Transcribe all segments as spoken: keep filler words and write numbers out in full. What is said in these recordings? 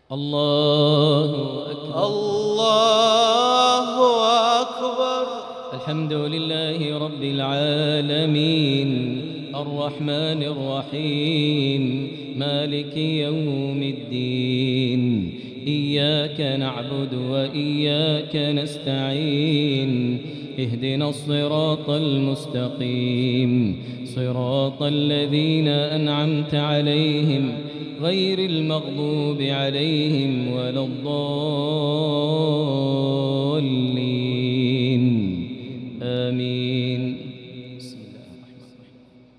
الله أكبر. الله أكبر. الحمد لله رب العالمين الرحمن الرحيم مالك يوم الدين. إياك نعبد وإياك نستعين. اهدنا الصراط المستقيم صراط الذين أنعمت عليهم غير المغضوب عليهم ولا الضالين. آمين. بسم الله الرحمن الرحيم.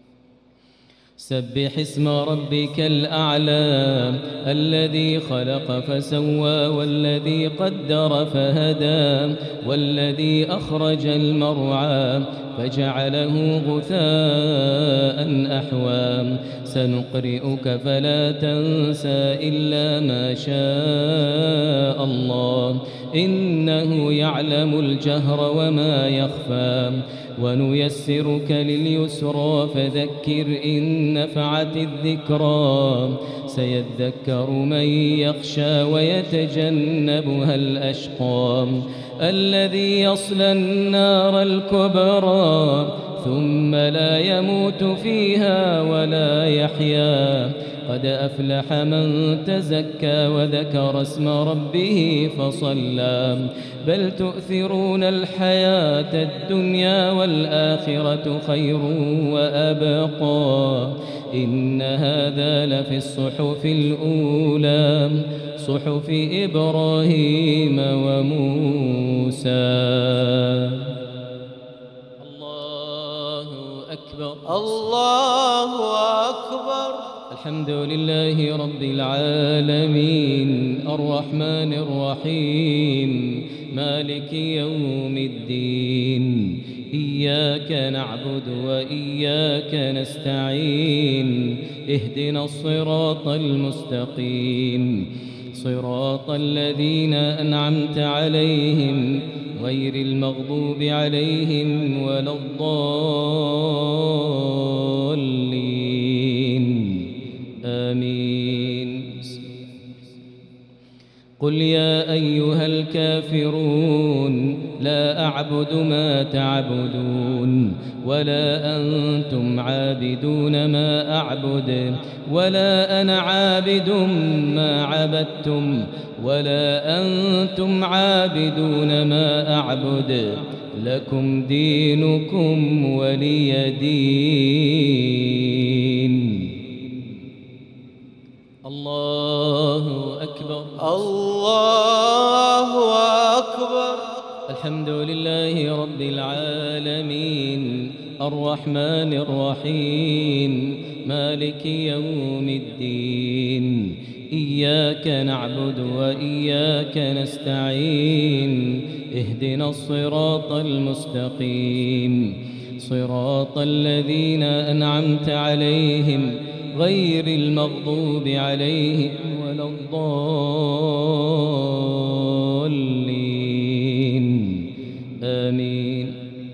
سبح اسم ربك الأعلى الذي خلق فسوى والذي قدر فهدى والذي أخرج المرعى فجعله غثاء أحوى. سنقرئك فلا تنسى إلا ما شاء الله إنه يعلم الجهر وما يخفى. ونيسرك لليسرى فذكر إن نفعت الذكرى. سيذكر من يخشى ويتجنبها الأشقى الذي يصلى النار الكبرى ثم لا يموت فيها ولا يحيا. قد أفلح من تزكى وذكر اسم ربه فصلى. بل تؤثرون الحياة الدنيا والآخرة خير وأبقى. إن هذا لفي الصحف الأولى صحف إبراهيم وموسى. الله أكبر. الله أكبر. الحمد لله رب العالمين الرحمن الرحيم مالك يوم الدين. إياك نعبد وإياك نستعين. اهدنا الصراط المستقيم صراط الذين أنعمت عليهم غير المغضوب عليهم ولا الضالين. آمين. قل يا أيها الكافرون لا أعبد ما تعبدون ولا أنتم عابدون ما أعبد ولا أنا عابد ما عبدتم ولا أنتم عابدون ما أعبد لكم دينكم ولي دين. الله أكبر. الله أكبر. الحمد لله رب العالمين الرحمن الرحيم مالك يوم الدين. إياك نعبد وإياك نستعين. اهدنا الصراط المستقيم صراط الذين أنعمت عليهم غير المغضوب عليهم ولا الضالين. آمين.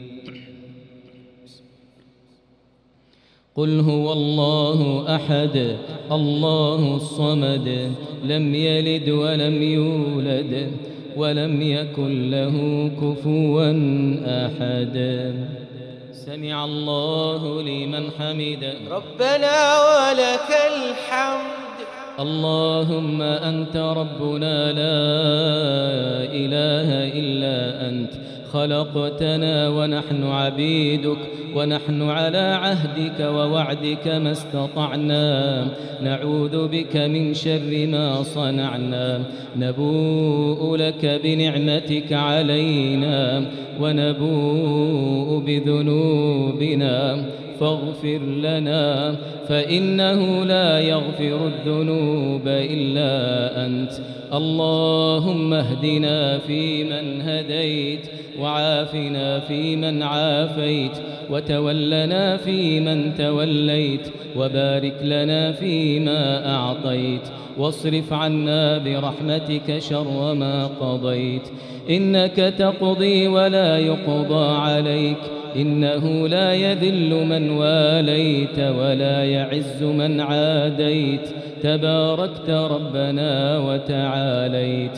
قل هو الله أحد الله الصمد لم يلد ولم يولد ولم يكن له كفوا أحد. سمع الله لمن حمده. ربنا ولك الحمد. اللهم أنت ربنا لا إله إلا أنت خلقتنا ونحن عبيدك ونحن على عهدك ووعدك ما استطعنا. نعوذ بك من شر ما صنعنا. نبوء لك بنعمتك علينا ونبوء بذنوبنا فاغفر لنا فإنه لا يغفر الذنوب إلا أنت. اللهم اهدنا فيمن هديت وعافنا فيمن عافيت وتولنا فيمن توليت وبارك لنا فيما أعطيت واصرف عنا برحمتك شر ما قضيت. إنك تقضي ولا يقضى عليك إنه لا يذل من واليت ولا يعز من عاديت تباركت ربنا وتعاليت.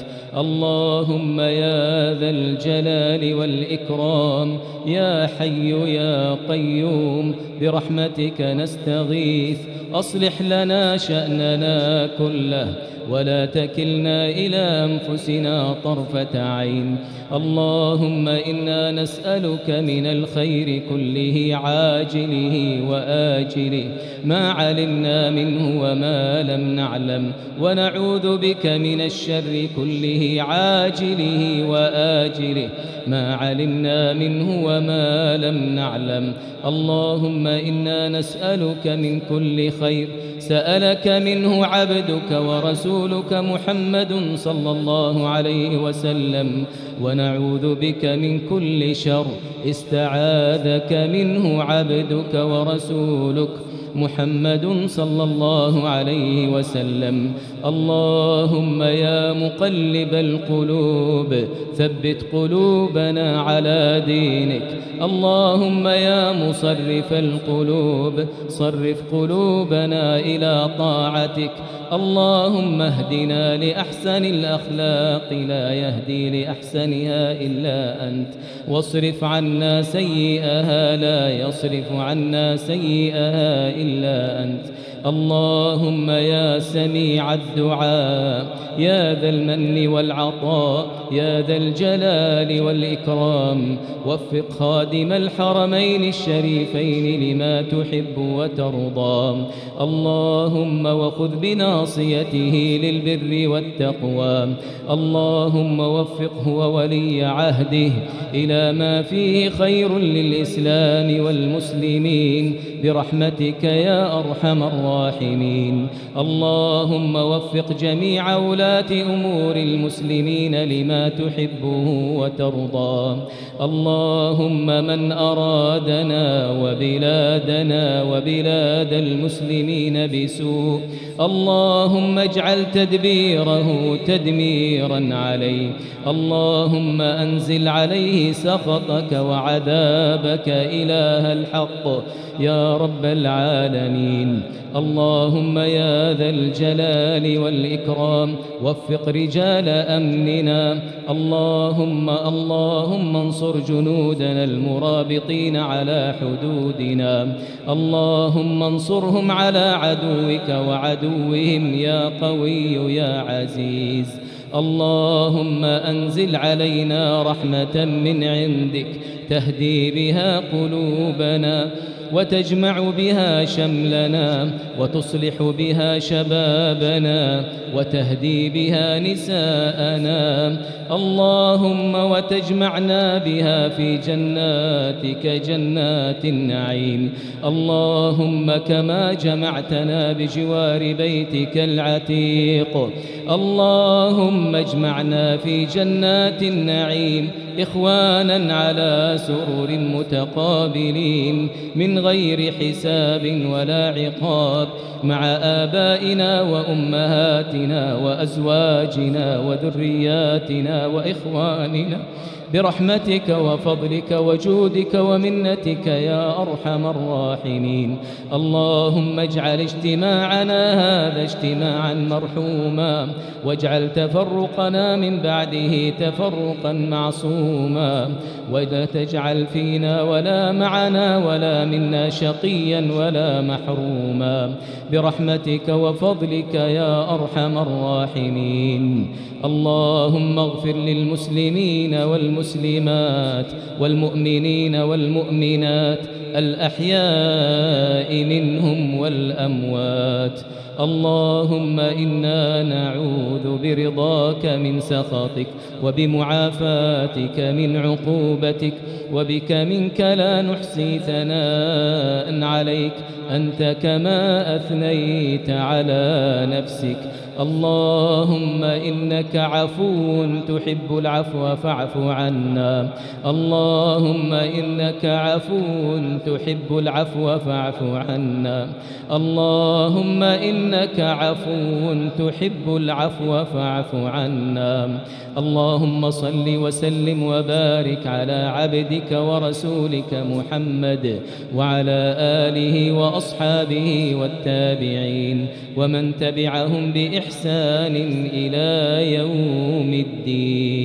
اللهم يا ذا الجلال والإكرام يا حي يا قيوم برحمتك نستغيث، أصلح لنا شأننا كله ولا تكلنا إلى أنفسنا طرفة عين. اللهم إنا نسألك من الخير كله عاجله وآجله ما علمنا منه وما لم نعلم، ونعوذ بك من الشر كله عاجله وآجله ما علمنا منه وما لم نعلم. اللهم إنا نسألك من كل خير سألك منه عبدك ورسولك محمد صلى الله عليه وسلم، ونعوذ بك من كل شر استعاذك منه عبدك ورسولك محمد صلى الله عليه وسلم. اللهم يا مقلب القلوب ثبت قلوبنا على دينك. اللهم يا مصرف القلوب صرف قلوبنا إلى طاعتك. اللهم اهدنا لأحسن الأخلاق لا يهدي لأحسنها إلا أنت، واصرف عنا سيئها لا يصرف عنا سيئها إلا أنت. اللهم يا سميع الدعاء يا ذا المن والعطاء يا ذا الجلال والإكرام، وفق خادم الحرمين الشريفين لما تحب وترضى. اللهم وخذ بناصيته للبر والتقوى. اللهم وفقه وولي عهده إلى ما فيه خير للإسلام والمسلمين برحمتك يا أرحم الراحمين. اللهم وفق جميع ولاة أمور المسلمين لما تحبه وترضى. اللهم من أرادنا وبلادنا وبلاد المسلمين بسوء اللهم اجعل تدبيره تدميرا عليه. اللهم أنزل عليه سخطك وعذابك إله الحق يا رب العالمين. اللهم يا ذا الجلال والإكرام وفق رجال أمننا. اللهم اللهم انصر جنودنا المرابطين على حدودنا. اللهم انصرهم على عدوك وعدوهم يا قوي يا عزيز. اللهم أنزل علينا رحمة من عندك تهدي بها قلوبنا وتجمع بها شملنا وتصلح بها شبابنا وتهدي بها نساءنا. اللهم وتجمعنا بها في جناتك جنات النعيم. اللهم كما جمعتنا بجوار بيتك العتيق اللهم اجمعنا في جنات النعيم إخوانا على سرر متقابلين من غير حساب ولا عقاب، مع آبائنا وأمهاتنا وأزواجنا وذرياتنا وإخواننا برحمتك وفضلك وجودك ومنتك يا أرحم الراحمين. اللهم اجعل اجتماعنا هذا اجتماعا مرحوما، واجعل تفرقنا من بعده تفرقا معصوما، ولا تجعل فينا ولا معنا ولا منا شقيا ولا محروما برحمتك وفضلك يا أرحم الراحمين. اللهم اغفر للمسلمين والمسلمات والمؤمنين والمؤمنات الأحياء منهم والأموات. اللهم إنا نعوذ برضاك من سخطك وبمعافاتك من عقوبتك، وبك منك لا نحصي ثناء عليك أنت كما أثنيت على نفسك. اللهم إنك عفو تحب العفو فاعف عنا. اللهم إنك عفو تحب العفو فاعف عنا. اللهم إنك عفو تحب العفو فاعف عنا. اللهم صل وسلم وبارك على عبدك ورسولك محمد وعلى آله وأصحابه وأصحابه والتابعين ومن تبعهم بإحسان إلى يوم الدين.